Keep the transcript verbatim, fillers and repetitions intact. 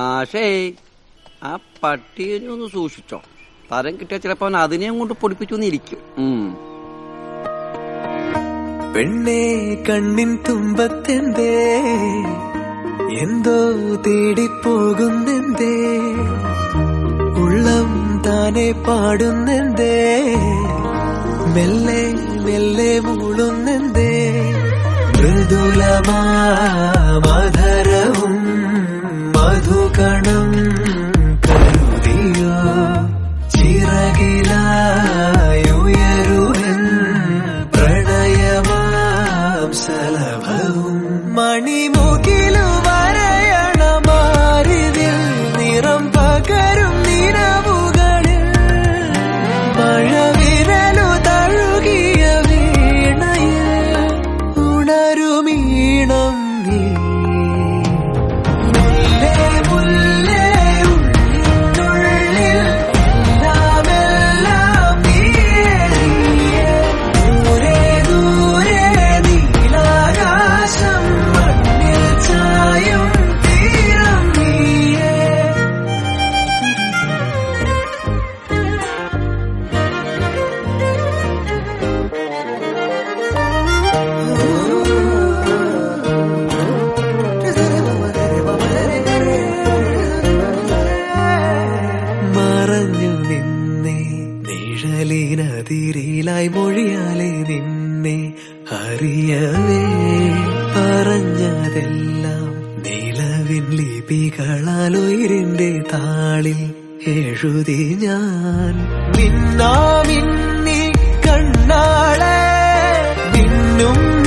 മാഷേ, ആ പട്ടിയെ ഒന്ന് സൂക്ഷിച്ചോ. തരം കിട്ടിയ ചിലപ്പോ അവൻ അതിനെയും കൊണ്ട് പൊടിപ്പിച്ചൊന്നിരിക്കും. പെണ്ണേ കണ്ണിൻ തുമ്പത്തെന്തേ എന്തോ തേടിപ്പോകുന്നെന്തേ, ഉള്ളം താനെ പാടുന്നെന്തേ, മെല്ലെ മെല്ലെ മൂളുന്നെന്തേ, മൃദുലമാധരവും മധുകണം കരുതിയോ, ചിറകിലായുയരുവൻ പ്രണയമാം സലഭവും, മണിമുകിലു വരയണമാരിതിൽ നിറം പകരും നിലവുകളിൽ, മഴവിരലു തഴുകിയ വീണയിൽ ഉണരുമീണം നീ, മുല്ലേ മുല്ലേ ഉള്ളിനുള്ളിൽ എല്ലാമെല്ലാം നീയേ നീയേ, ദൂരെ ദൂരെ നീലാകാശം മണ്ണിൽ ചായും തീരം നീയേ. മറഞ്ഞു നിന്നെ നിഴലിനതിരിലായി മൊഴിയാലെ നിന്നെ അറിയവേ, പറഞ്ഞതെല്ലാം നിലവിൻ ലിപികളാൽ ഉയിരിന്റെ താളിൽ എഴുതി ഞാൻ. മിന്നാമിന്നി കണ്ണാളെ മിന്നും